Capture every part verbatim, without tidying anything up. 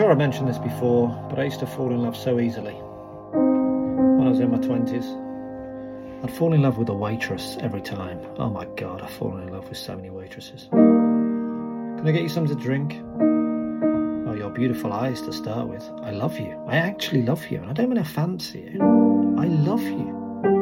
sure I mentioned this before, but I used to fall in love so easily. When I was in my twenties, I'd fall in love with a waitress every time. Oh my God, I've fallen in love with so many waitresses. Can I get you something to drink? Oh, your beautiful eyes to start with. I love you. I actually love you. And I don't mean I fancy you. I love you.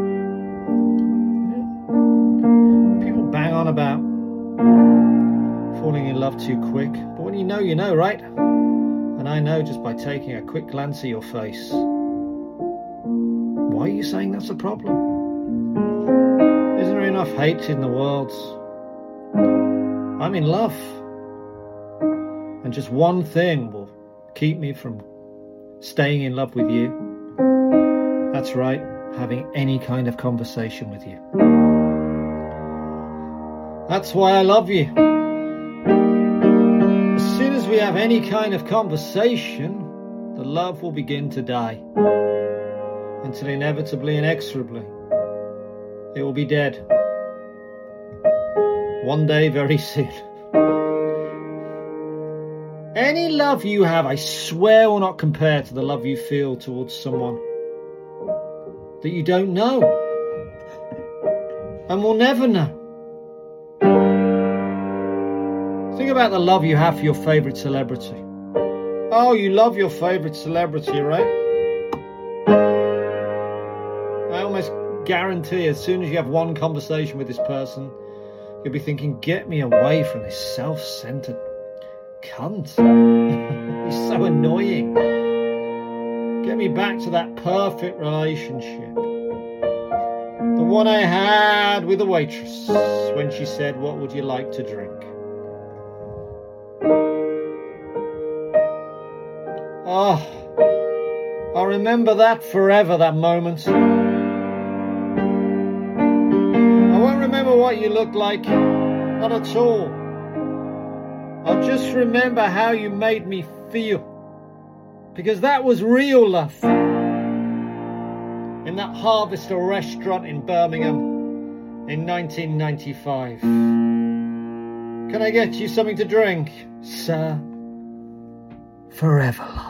People bang on about falling in love too quick. But when you know, you know, right? And I know just by taking a quick glance at your face. Why are you saying that's a problem? Isn't there enough hate in the world? I'm in love. And just one thing will keep me from staying in love with you. That's right, having any kind of conversation with you. That's why I love you. As soon as we have any kind of conversation, the love will begin to die. Until inevitably, inexorably, it will be dead. One day, very soon. Any love you have, I swear, will not compare to the love you feel towards someone that you don't know and will never know. Think about the love you have for your favourite celebrity. Oh, you love your favourite celebrity, right? I almost guarantee as soon as you have one conversation with this person, you'll be thinking, get me away from this self-centered cunt. He's so annoying. Get me back to that perfect relationship. The one I had with the waitress when she said, what would you like to drink? Oh, I'll remember that forever, that moment. I won't remember what you looked like, not at all. I'll just remember how you made me feel, because that was real love. In that Harvester restaurant in Birmingham in nineteen ninety-five. Can I get you something to drink, sir? Forever love.